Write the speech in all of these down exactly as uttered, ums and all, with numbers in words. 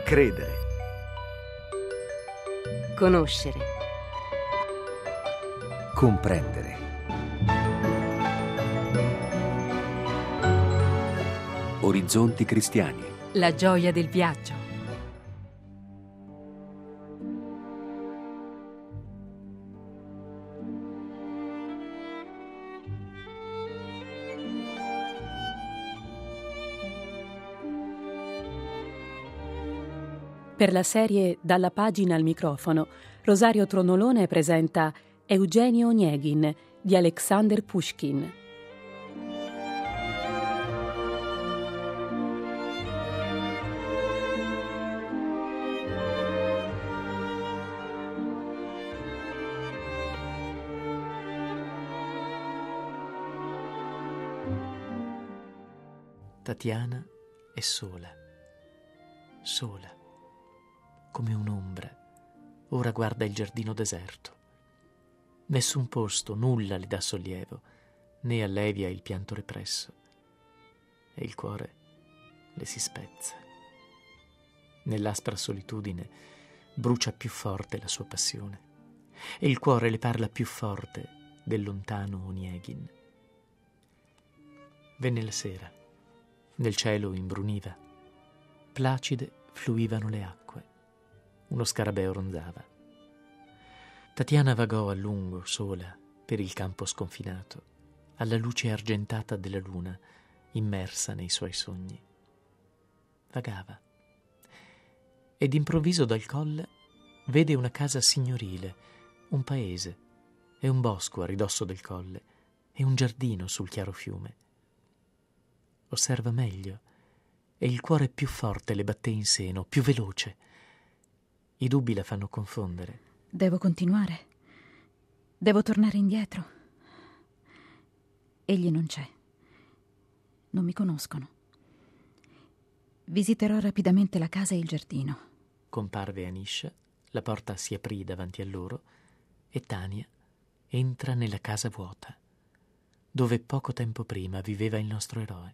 Credere. Conoscere. Comprendere. Orizzonti cristiani. La gioia del viaggio. Per la serie Dalla pagina al microfono, Rosario Tronolone presenta Eugenio Onegin di Alexander Pushkin. Tatiana è sola, sola, come un'ombra. Ora guarda il giardino deserto. Nessun posto, nulla le dà sollievo, né allevia il pianto represso. E il cuore le si spezza. Nell'aspra solitudine brucia più forte la sua passione, e il cuore le parla più forte del lontano Onegin. Venne la sera. Nel cielo imbruniva. Placide fluivano le acque. Uno scarabeo ronzava. Tatiana vagò a lungo, sola, per il campo sconfinato, alla luce argentata della luna, immersa nei suoi sogni. Vagava. Ed improvviso dal colle vede una casa signorile, un paese, e un bosco a ridosso del colle, e un giardino sul chiaro fiume. Osserva meglio, e il cuore più forte le batté in seno, più veloce. I dubbi la fanno confondere. Devo continuare? Devo tornare indietro? Egli non c'è. Non mi conoscono. Visiterò rapidamente la casa e il giardino. Comparve Anisha, la porta si aprì davanti a loro e Tania entra nella casa vuota, dove poco tempo prima viveva il nostro eroe.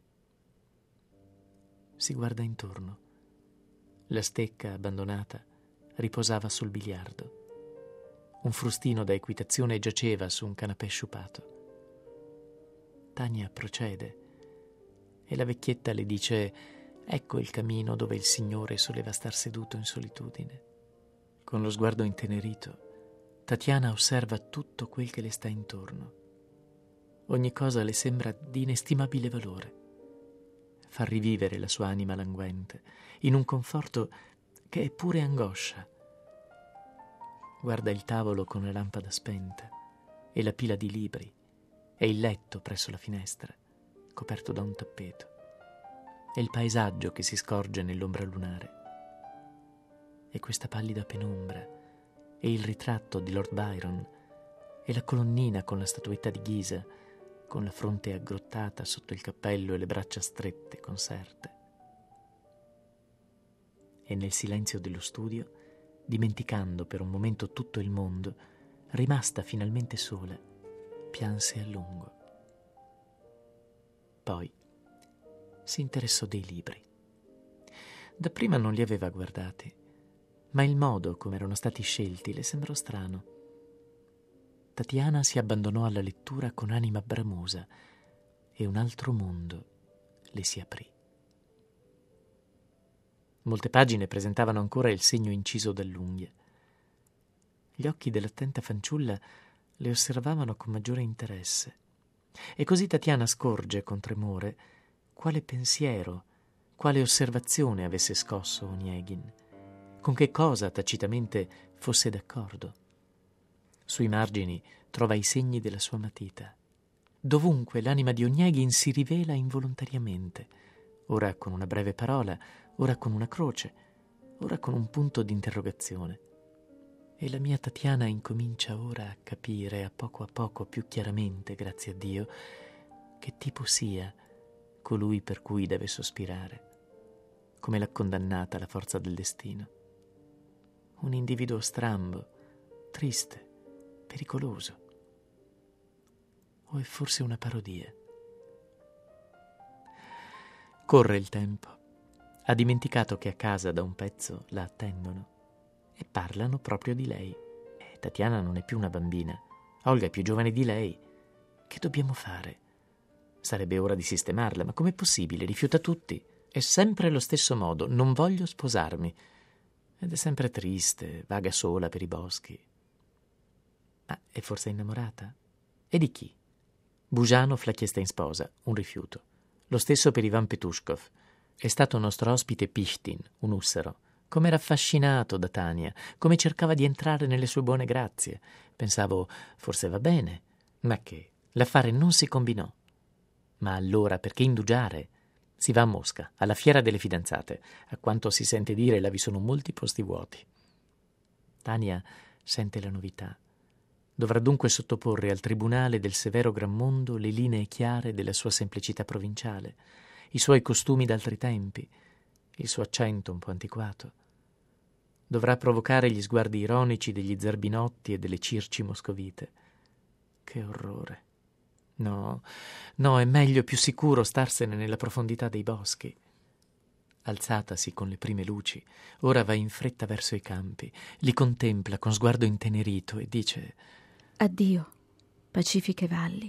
Si guarda intorno. La stecca abbandonata riposava sul biliardo. Un frustino da equitazione giaceva su un canapè sciupato. Tania procede e la vecchietta le dice: ecco il camino dove il Signore soleva star seduto in solitudine. Con lo sguardo intenerito, Tatiana osserva tutto quel che le sta intorno. Ogni cosa le sembra di inestimabile valore. Fa rivivere la sua anima languente in un conforto che è pure angoscia. Guarda il tavolo con la lampada spenta e la pila di libri e il letto presso la finestra coperto da un tappeto e il paesaggio che si scorge nell'ombra lunare e questa pallida penombra e il ritratto di Lord Byron e la colonnina con la statuetta di Ghisa con la fronte aggrottata sotto il cappello e le braccia strette, conserte. E nel silenzio dello studio, dimenticando per un momento tutto il mondo, rimasta finalmente sola, pianse a lungo. Poi si interessò dei libri. Dapprima non li aveva guardati, ma il modo come erano stati scelti le sembrò strano. Tatiana si abbandonò alla lettura con anima bramosa e un altro mondo le si aprì. Molte pagine presentavano ancora il segno inciso dall'unghia. Gli occhi dell'attenta fanciulla le osservavano con maggiore interesse e così Tatiana scorge con tremore quale pensiero, quale osservazione avesse scosso Onegin, con che cosa tacitamente fosse d'accordo. Sui margini trova i segni della sua matita. Dovunque l'anima di Onegin si rivela involontariamente, ora con una breve parola, ora con una croce, ora con un punto d'interrogazione. E la mia Tatiana incomincia ora a capire a poco a poco più chiaramente, grazie a Dio, che tipo sia colui per cui deve sospirare, come l'ha condannata la forza del destino. Un individuo strambo, triste, pericoloso. O è forse una parodia? Corre il tempo. Ha dimenticato che a casa da un pezzo la attendono e parlano proprio di lei. E Tatiana non è più una bambina. Olga è più giovane di lei. Che dobbiamo fare? Sarebbe ora di sistemarla, ma com'è possibile? Rifiuta tutti. È sempre allo stesso modo. Non voglio sposarmi. Ed è sempre triste, vaga sola per i boschi. Ma è forse innamorata? E di chi? Bujanov l'ha chiesta in sposa, un rifiuto. Lo stesso per Ivan Petushkov. È stato nostro ospite Pishtin, un ussero. Come era affascinato da Tania, come cercava di entrare nelle sue buone grazie. Pensavo, forse va bene. Ma che? L'affare non si combinò. Ma allora perché indugiare? Si va a Mosca, alla fiera delle fidanzate. A quanto si sente dire, là vi sono molti posti vuoti. Tania sente la novità. Dovrà dunque sottoporre al tribunale del severo gran mondo le linee chiare della sua semplicità provinciale, i suoi costumi d'altri tempi, il suo accento un po' antiquato. Dovrà provocare gli sguardi ironici degli zerbinotti e delle circi moscovite. Che orrore! No, no, è meglio, più sicuro, starsene nella profondità dei boschi. Alzatasi con le prime luci, ora va in fretta verso i campi, li contempla con sguardo intenerito e dice: addio, pacifiche valli,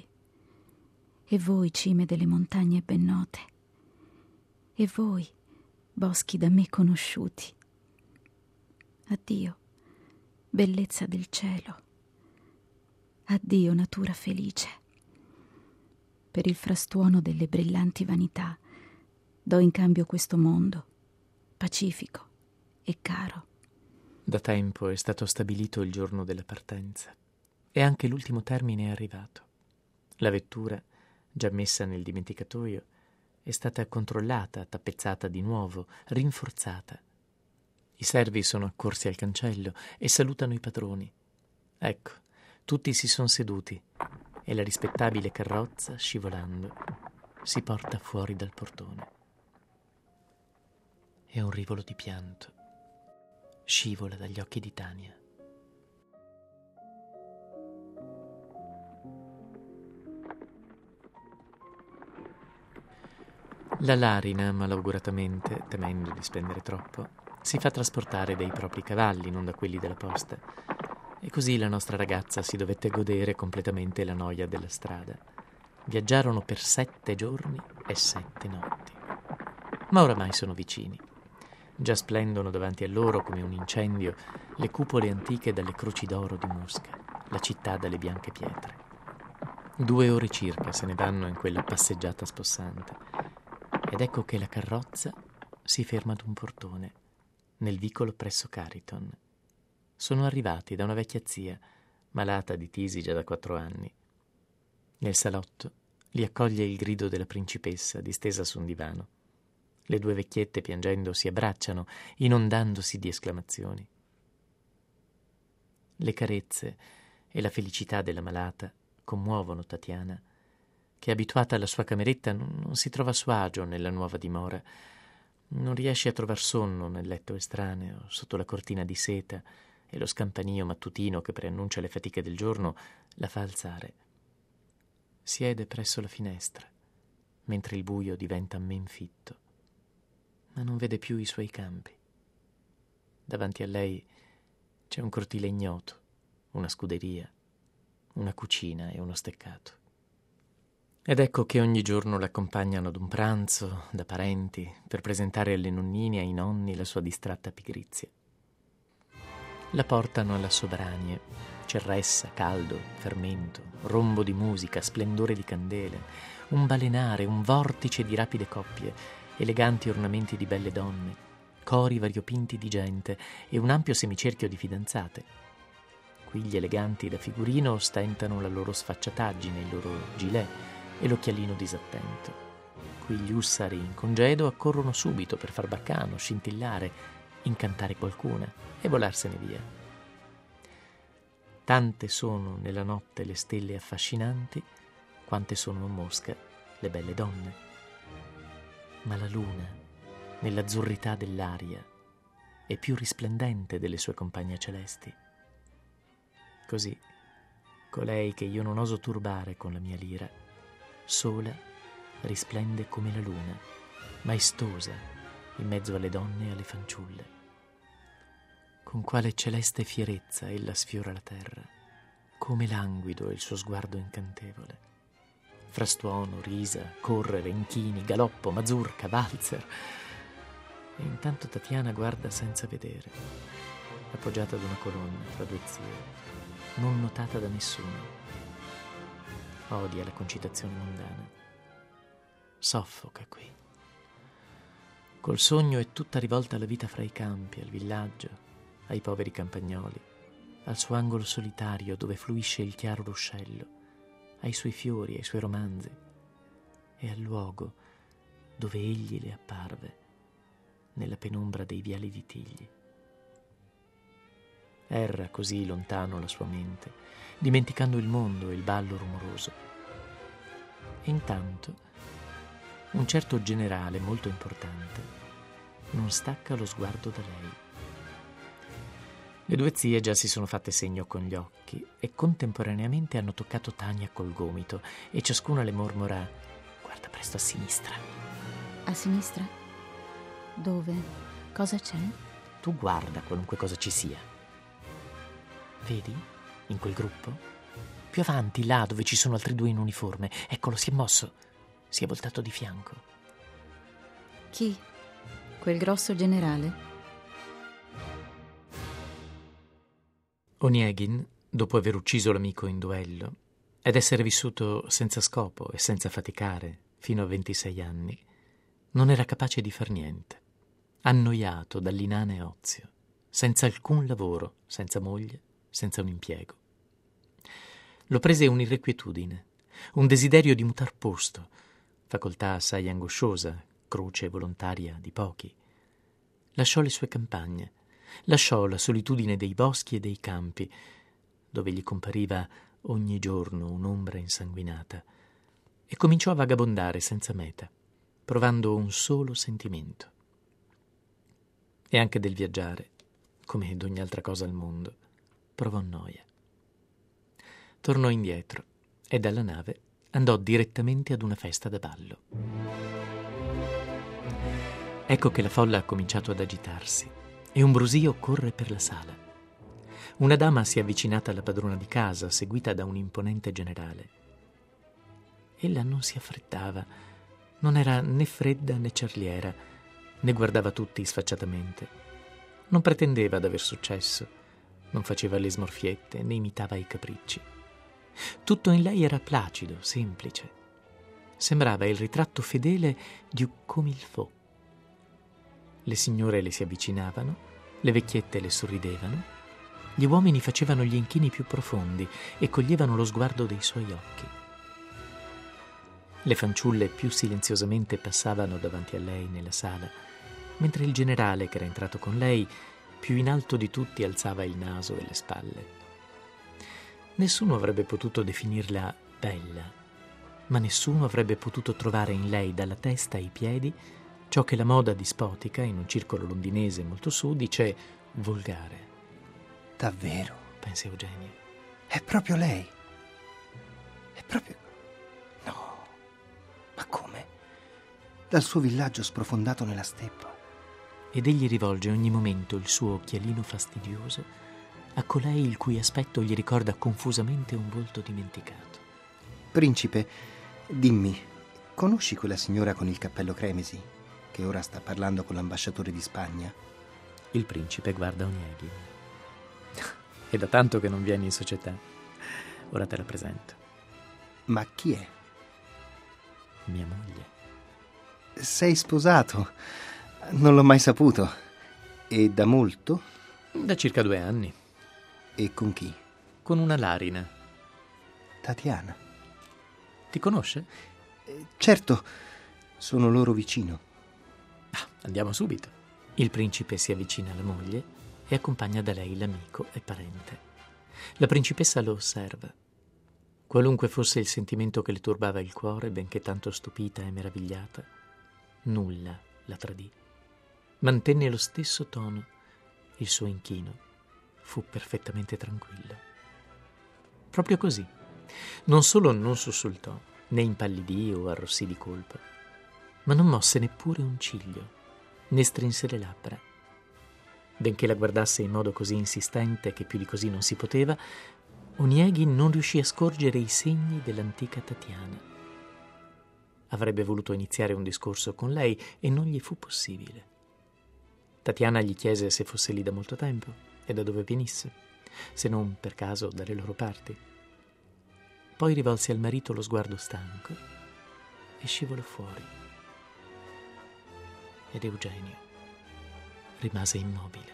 e voi cime delle montagne ben note, e voi, boschi da me conosciuti. Addio, bellezza del cielo. Addio, natura felice. Per il frastuono delle brillanti vanità do in cambio questo mondo, pacifico e caro. Da tempo è stato stabilito il giorno della partenza e anche l'ultimo termine è arrivato. La vettura, già messa nel dimenticatoio, è stata controllata, tappezzata di nuovo, rinforzata. I servi sono accorsi al cancello e salutano i padroni. Ecco, tutti si sono seduti e la rispettabile carrozza, scivolando, si porta fuori dal portone. E un rivolo di pianto scivola dagli occhi di Tania. La Larina, malauguratamente, temendo di spendere troppo, si fa trasportare dai propri cavalli, non da quelli della posta. E così la nostra ragazza si dovette godere completamente la noia della strada. Viaggiarono per sette giorni e sette notti. Ma oramai sono vicini. Già splendono davanti a loro come un incendio le cupole antiche dalle croci d'oro di Mosca, la città dalle bianche pietre. Due ore circa se ne vanno in quella passeggiata spossante. Ed ecco che la carrozza si ferma ad un portone, nel vicolo presso Cariton. Sono arrivati da una vecchia zia, malata di tisi già da quattro anni. Nel salotto li accoglie il grido della principessa, distesa su un divano. Le due vecchiette, piangendo, si abbracciano, inondandosi di esclamazioni. Le carezze e la felicità della malata commuovono Tatiana, che, abituata alla sua cameretta, non si trova a suo agio nella nuova dimora. Non riesce a trovar sonno nel letto estraneo, sotto la cortina di seta, e lo scampanio mattutino che preannuncia le fatiche del giorno la fa alzare. Siede presso la finestra, mentre il buio diventa menfitto, ma non vede più i suoi campi. Davanti a lei c'è un cortile ignoto, una scuderia, una cucina e uno steccato. Ed ecco che ogni giorno l'accompagnano ad un pranzo da parenti per presentare alle nonnine e ai nonni la sua distratta pigrizia. La portano alla Sobranie, c'è ressa, caldo, fermento, rombo di musica, splendore di candele, un balenare, un vortice di rapide coppie, eleganti ornamenti di belle donne, cori variopinti di gente e un ampio semicerchio di fidanzate. Qui gli eleganti da figurino ostentano la loro sfacciataggine, il loro gilet e l'occhialino disattento. Qui gli ussari in congedo accorrono subito per far baccano, scintillare, incantare qualcuna e volarsene via. Tante sono nella notte le stelle affascinanti, quante sono a Mosca le belle donne. Ma la luna, nell'azzurrità dell'aria, è più risplendente delle sue compagne celesti. Così, colei che io non oso turbare con la mia lira, sola risplende come la luna, maestosa, in mezzo alle donne e alle fanciulle. Con quale celeste fierezza ella sfiora la terra, come languido è il suo sguardo incantevole. Frastuono, risa, correre, inchini, galoppo, mazurka, valzer. E intanto Tatiana guarda senza vedere, appoggiata ad una colonna tra due zie, non notata da nessuno. Odia la concitazione mondana. Soffoca qui. Col sogno è tutta rivolta alla vita fra i campi, al villaggio, ai poveri campagnoli, al suo angolo solitario dove fluisce il chiaro ruscello, ai suoi fiori, ai suoi romanzi, e al luogo dove egli le apparve, nella penombra dei viali di Tigli. Erra così lontano la sua mente, dimenticando il mondo e il ballo rumoroso. E intanto un certo generale molto importante non stacca lo sguardo da lei. Le due zie già si sono fatte segno con gli occhi e contemporaneamente hanno toccato Tania col gomito e ciascuna le mormora: guarda presto a sinistra. A sinistra? Dove? Cosa c'è? Tu guarda qualunque cosa ci sia. Vedi? In quel gruppo? Più avanti, là dove ci sono altri due in uniforme. Eccolo, si è mosso. Si è voltato di fianco. Chi? Quel grosso generale? Onegin, dopo aver ucciso l'amico in duello ed essere vissuto senza scopo e senza faticare fino a ventisei anni, non era capace di far niente, annoiato dall'inane ozio, senza alcun lavoro, senza moglie, senza un impiego. Lo prese un'irrequietudine, un desiderio di mutar posto, facoltà assai angosciosa, croce volontaria di pochi. Lasciò le sue campagne, lasciò la solitudine dei boschi e dei campi, dove gli compariva ogni giorno un'ombra insanguinata, e cominciò a vagabondare senza meta, provando un solo sentimento. E anche del viaggiare, come d'ogni altra cosa al mondo, provò noia. Tornò indietro e dalla nave andò direttamente ad una festa da ballo. Ecco che la folla ha cominciato ad agitarsi e un brusio corre per la sala. Una dama si è avvicinata alla padrona di casa, seguita da un imponente generale. Ella non si affrettava, non era né fredda né ciarliera, né guardava tutti sfacciatamente. Non pretendeva d'aver successo, non faceva le smorfiette né imitava i capricci. Tutto in lei era placido, semplice. Sembrava il ritratto fedele di un comme il faut. Le signore le si avvicinavano, le vecchiette le sorridevano, gli uomini facevano gli inchini più profondi e coglievano lo sguardo dei suoi occhi. Le fanciulle più silenziosamente passavano davanti a lei nella sala, mentre il generale, che era entrato con lei, più in alto di tutti alzava il naso e le spalle. Nessuno avrebbe potuto definirla bella, ma nessuno avrebbe potuto trovare in lei dalla testa ai piedi ciò che la moda dispotica, in un circolo londinese molto su, dice volgare. Davvero? Pensa Eugenio. È proprio lei? È proprio... No. Ma come? Dal suo villaggio sprofondato nella steppa. Ed egli rivolge ogni momento il suo occhialino fastidioso a colei il cui aspetto gli ricorda confusamente un volto dimenticato. Principe, dimmi, conosci quella signora con il cappello cremisi, che ora sta parlando con l'ambasciatore di Spagna? Il principe guarda Onegin. È da tanto che non vieni in società. Ora te la presento. Ma chi è? Mia moglie. Sei sposato? Non l'ho mai saputo. E da molto? Da circa due anni. E con chi? Con una larina. Tatiana. Ti conosce? Eh, certo, sono loro vicino. Ah, andiamo subito. Il principe si avvicina alla moglie e accompagna da lei l'amico e parente. La principessa lo osserva. Qualunque fosse il sentimento che le turbava il cuore, benché tanto stupita e meravigliata, nulla la tradì. Mantenne lo stesso tono, il suo inchino fu perfettamente tranquillo. Proprio così. Non solo non sussultò, né impallidì o arrossì di colpa, ma non mosse neppure un ciglio. ne strinse le labbra. Benché la guardasse in modo così insistente che più di così non si poteva, Onegin non riuscì a scorgere i segni dell'antica Tatiana. Avrebbe voluto iniziare un discorso con lei e non gli fu possibile. Tatiana gli chiese se fosse lì da molto tempo e da dove venisse, se non per caso dalle loro parti. Poi rivolse al marito lo sguardo stanco e scivolò fuori. Ed Eugenio rimase immobile.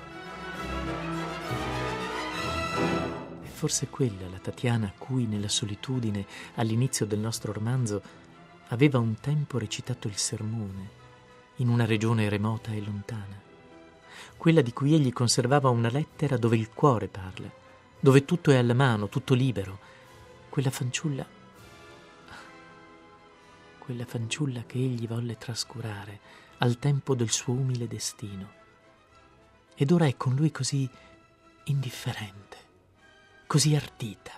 È forse quella la Tatiana a cui nella solitudine, all'inizio del nostro romanzo, aveva un tempo recitato il sermone in una regione remota e lontana. Quella di cui egli conservava una lettera dove il cuore parla, dove tutto è alla mano, tutto libero. Quella fanciulla, quella fanciulla che egli volle trascurare al tempo del suo umile destino. Ed ora è con lui così indifferente, così ardita.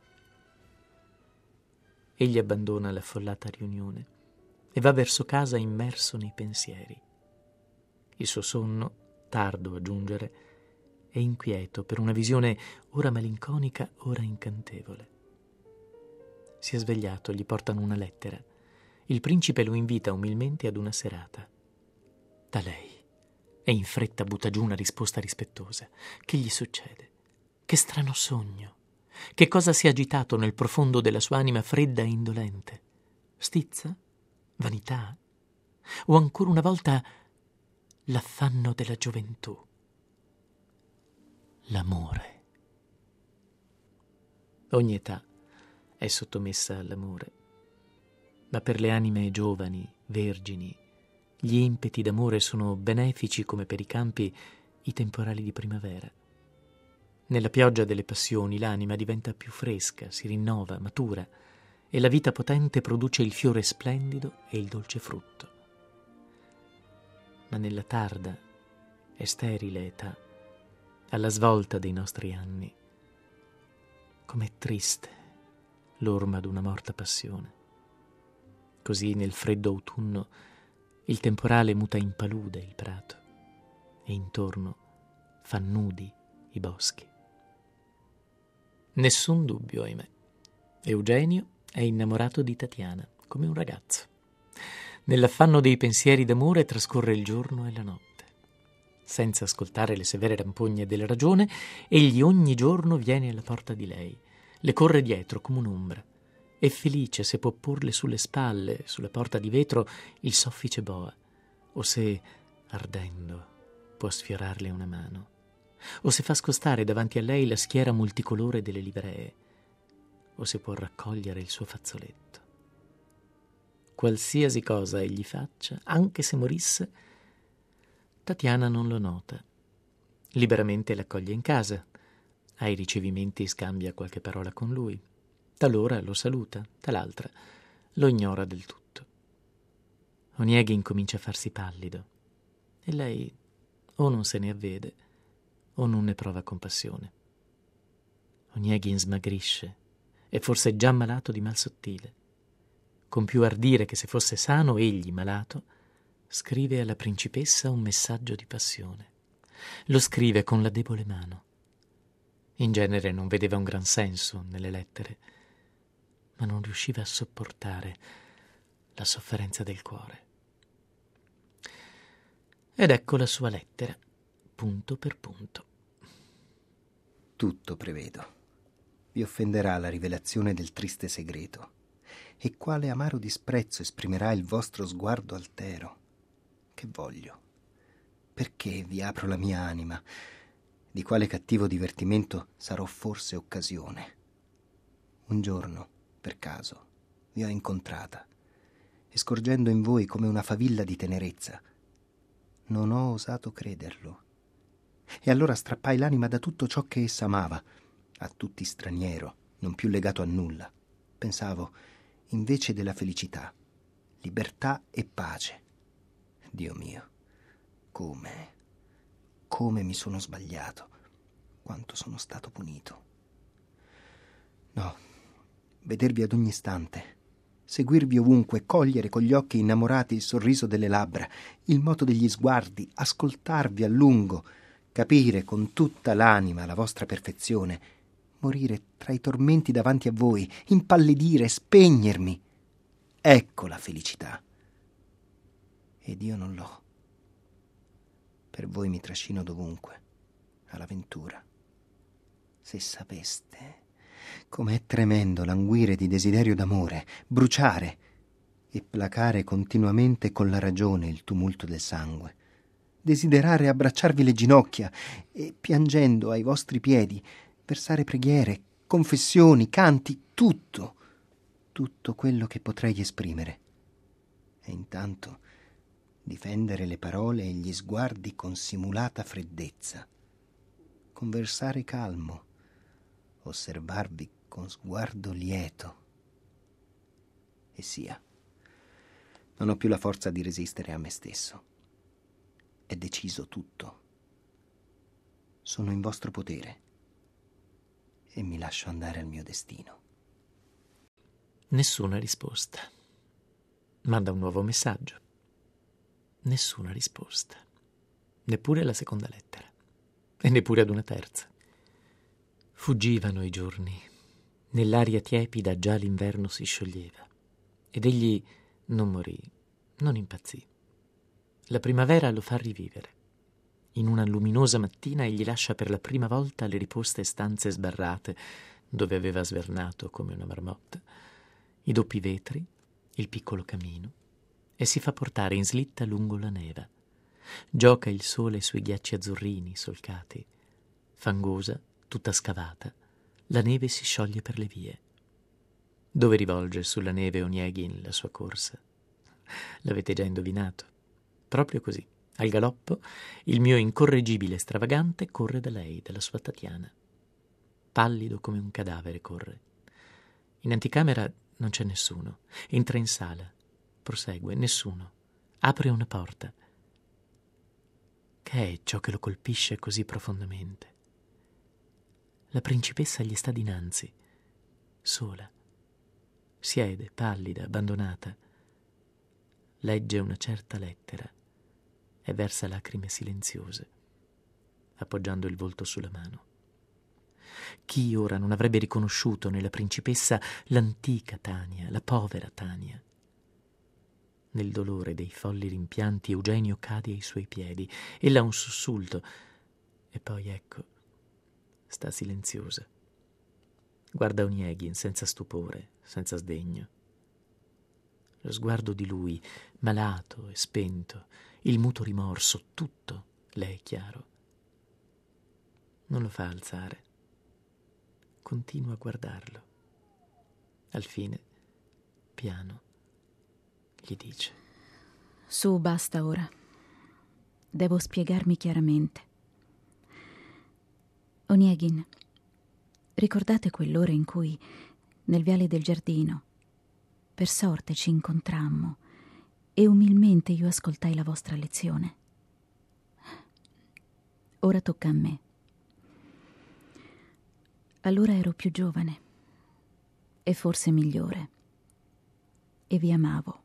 Egli abbandona l'affollata riunione e va verso casa immerso nei pensieri. Il suo sonno, tardo a giungere, è inquieto per una visione ora malinconica, ora incantevole. Si è svegliato, gli portano una lettera. Il principe lo invita umilmente ad una serata. Da lei. E in fretta butta giù una risposta rispettosa. Che gli succede? Che strano sogno. Che cosa si è agitato nel profondo della sua anima fredda e indolente? Stizza? Vanità? O ancora una volta l'affanno della gioventù? L'amore. Ogni età è sottomessa all'amore, ma per le anime giovani, vergini, gli impeti d'amore sono benefici come per i campi i temporali di primavera. Nella pioggia delle passioni l'anima diventa più fresca, si rinnova, matura, e la vita potente produce il fiore splendido e il dolce frutto. Ma nella tarda e sterile età, alla svolta dei nostri anni, com'è triste l'orma d'una morta passione. Così nel freddo autunno il temporale muta in palude il prato e intorno fa nudi i boschi. Nessun dubbio, ahimè. Eugenio è innamorato di Tatiana, come un ragazzo. Nell'affanno dei pensieri d'amore trascorre il giorno e la notte. Senza ascoltare le severe rampogne della ragione, egli ogni giorno viene alla porta di lei, le corre dietro come un'ombra. È felice se può porle sulle spalle, sulla porta di vetro, il soffice boa, o se, ardendo, può sfiorarle una mano, o se fa scostare davanti a lei la schiera multicolore delle livree, o se può raccogliere il suo fazzoletto. Qualsiasi cosa egli faccia, anche se morisse, Tatiana non lo nota. Liberamente l'accoglie in casa, ai ricevimenti scambia qualche parola con lui. Talora lo saluta, tal'altra lo ignora del tutto. Onegin comincia a farsi pallido e lei o non se ne avvede o non ne prova compassione. Onegin smagrisce, è forse già malato di mal sottile. Con più ardire che se fosse sano, egli, malato, scrive alla principessa un messaggio di passione. Lo scrive con la debole mano. In genere non vedeva un gran senso nelle lettere, ma non riusciva a sopportare la sofferenza del cuore. Ed ecco la sua lettera, punto per punto. Tutto prevedo. Vi offenderà la rivelazione del triste segreto. E quale amaro disprezzo esprimerà il vostro sguardo altero. Che voglio? Perché vi apro la mia anima? Di quale cattivo divertimento sarò forse occasione? Un giorno, per caso, vi ho incontrata e scorgendo in voi come una favilla di tenerezza, non ho osato crederlo. E allora strappai l'anima da tutto ciò che essa amava, a tutti straniero, non più legato a nulla. Pensavo, invece della felicità, libertà e pace. Dio mio, come, come mi sono sbagliato, quanto sono stato punito. No, vedervi ad ogni istante, seguirvi ovunque, cogliere con gli occhi innamorati il sorriso delle labbra, il moto degli sguardi, ascoltarvi a lungo, capire con tutta l'anima la vostra perfezione, morire tra i tormenti davanti a voi, impallidire, spegnermi. Ecco la felicità. Ed io non l'ho. Per voi mi trascino dovunque, all'avventura. Se sapeste com'è tremendo languire di desiderio d'amore, bruciare e placare continuamente con la ragione il tumulto del sangue, desiderare abbracciarvi le ginocchia e, piangendo ai vostri piedi, versare preghiere, confessioni, canti, tutto, tutto quello che potrei esprimere. E intanto difendere le parole e gli sguardi con simulata freddezza, conversare calmo, osservarvi con sguardo lieto. E sia, non ho più la forza di resistere a me stesso. È deciso tutto. Sono in vostro potere e mi lascio andare al mio destino. Nessuna risposta. Manda un nuovo messaggio. Nessuna risposta. Neppure alla seconda lettera. E neppure ad una terza. Fuggivano i giorni. Nell'aria tiepida già l'inverno si scioglieva. Ed egli non morì, non impazzì. La primavera lo fa rivivere. In una luminosa mattina egli lascia per la prima volta le riposte stanze sbarrate, dove aveva svernato come una marmotta, i doppi vetri, il piccolo camino, e si fa portare in slitta lungo la neva. Gioca il sole sui ghiacci azzurrini solcati. Fangosa, tutta scavata, la neve si scioglie per le vie. Dove rivolge sulla neve Onegin la sua corsa? L'avete già indovinato. Proprio così, al galoppo, il mio incorreggibile stravagante corre da lei, dalla sua Tatiana. Pallido come un cadavere corre. In anticamera non c'è nessuno. Entra in sala. Prosegue, nessuno. Apre una porta. Che è ciò che lo colpisce così profondamente? La principessa gli sta dinanzi, sola. Siede, pallida, abbandonata. Legge una certa lettera e versa lacrime silenziose, appoggiando il volto sulla mano. Chi ora non avrebbe riconosciuto nella principessa l'antica Tania, la povera Tania? Nel dolore dei folli rimpianti Eugenio cade ai suoi piedi. Ella ha un sussulto e poi, ecco, sta silenziosa. Guarda Onegin senza stupore, senza sdegno. Lo sguardo di lui, malato e spento, il muto rimorso, tutto le è chiaro. Non lo fa alzare. Continua a guardarlo. Al fine, piano, gli dice: Su, basta ora. Devo spiegarmi chiaramente. Onegin, ricordate quell'ora in cui, nel viale del giardino, per sorte ci incontrammo e umilmente io ascoltai la vostra lezione? Ora tocca a me. Allora ero più giovane e forse migliore e vi amavo.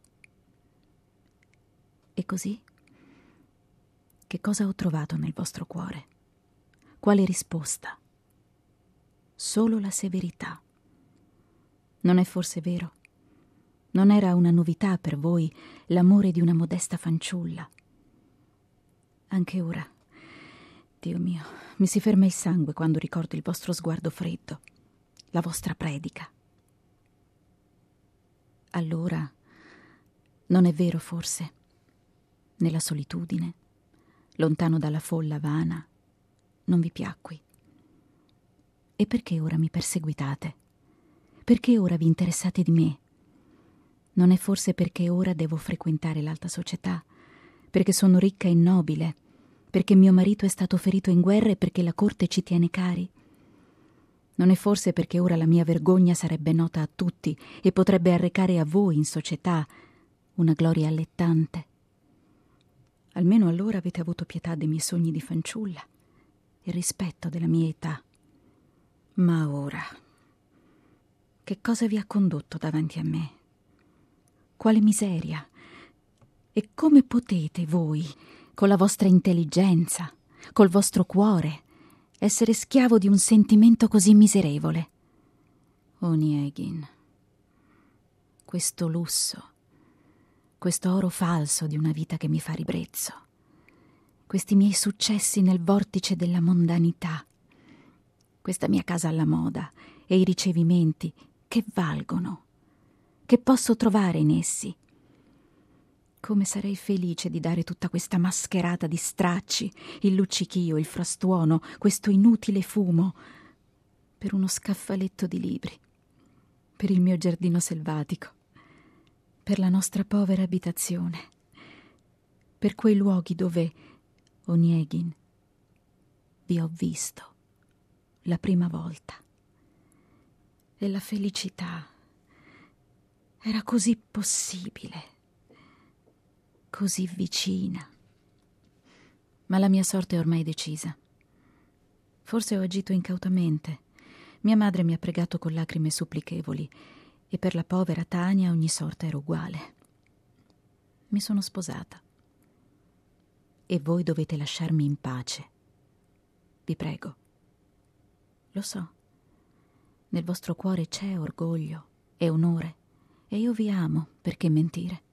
E così? Che cosa ho trovato nel vostro cuore? Quale risposta? Solo la severità. Non è forse vero? Non era una novità per voi l'amore di una modesta fanciulla? Anche ora, Dio mio, mi si ferma il sangue quando ricordo il vostro sguardo freddo, la vostra predica. Allora, non è vero forse? Nella solitudine, lontano dalla folla vana, non vi piacqui. E perché ora mi perseguitate? Perché ora vi interessate di me? Non è forse perché ora devo frequentare l'alta società? Perché sono ricca e nobile? Perché mio marito è stato ferito in guerra e perché la corte ci tiene cari? Non è forse perché ora la mia vergogna sarebbe nota a tutti e potrebbe arrecare a voi in società una gloria allettante? Almeno allora avete avuto pietà dei miei sogni di fanciulla e rispetto della mia età. Ma ora, che cosa vi ha condotto davanti a me? Quale miseria! E come potete voi, con la vostra intelligenza, col vostro cuore, essere schiavo di un sentimento così miserevole? Onegin, questo lusso, questo oro falso di una vita che mi fa ribrezzo, questi miei successi nel vortice della mondanità, questa mia casa alla moda e i ricevimenti, che valgono? Che posso trovare in essi? Come sarei felice di dare tutta questa mascherata di stracci, il luccichio, il frastuono, questo inutile fumo, per uno scaffaletto di libri, per il mio giardino selvatico, per la nostra povera abitazione, per quei luoghi dove, Onegin, vi ho visto la prima volta. E la felicità era così possibile, così vicina. Ma la mia sorte è ormai decisa. Forse ho agito incautamente. Mia madre mi ha pregato con lacrime supplichevoli e per la povera Tania ogni sorta era uguale. Mi sono sposata. E voi dovete lasciarmi in pace. Vi prego. Lo so. Nel vostro cuore c'è orgoglio e onore e io vi amo, perché mentire?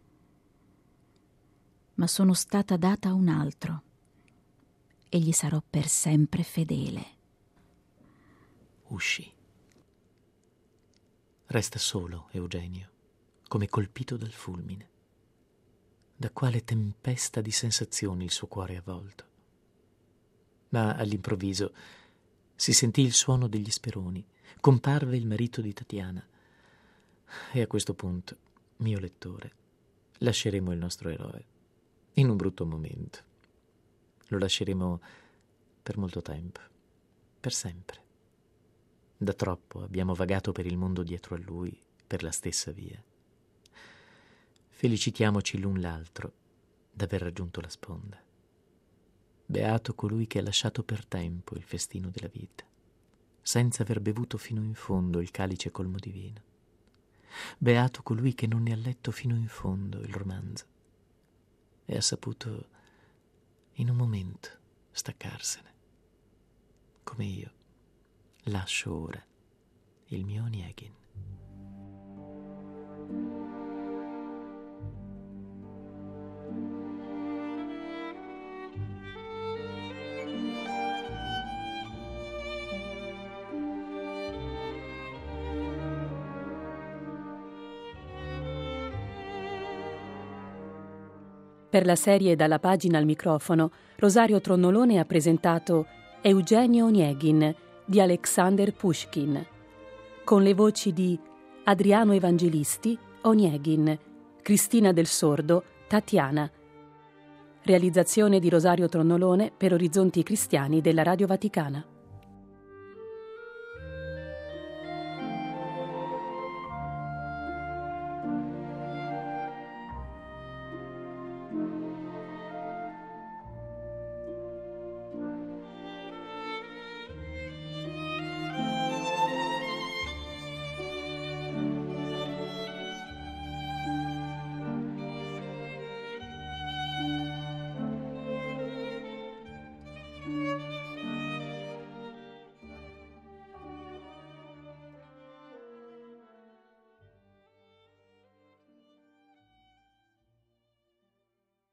Ma sono stata data a un altro e gli sarò per sempre fedele. Uscì. Resta solo Eugenio, come colpito dal fulmine. Da quale tempesta di sensazioni il suo cuore è avvolto. Ma all'improvviso si sentì il suono degli speroni, comparve il marito di Tatiana. E a questo punto, mio lettore, lasceremo il nostro eroe in un brutto momento. Lo lasceremo per molto tempo, per sempre. Da troppo abbiamo vagato per il mondo dietro a lui, per la stessa via. Felicitiamoci l'un l'altro d'aver raggiunto la sponda. Beato colui che ha lasciato per tempo il festino della vita, senza aver bevuto fino in fondo il calice colmo di vino. Beato colui che non ne ha letto fino in fondo il romanzo e ha saputo in un momento staccarsene, come io lascio ora il mio Onegin. Per la serie Dalla pagina al microfono, Rosario Tronnolone ha presentato Eugenio Onegin di Alexander Pushkin, con le voci di Adriano Evangelisti, Onegin, Cristina Del Sordo, Tatiana. Realizzazione di Rosario Tronnolone per Orizzonti Cristiani della Radio Vaticana.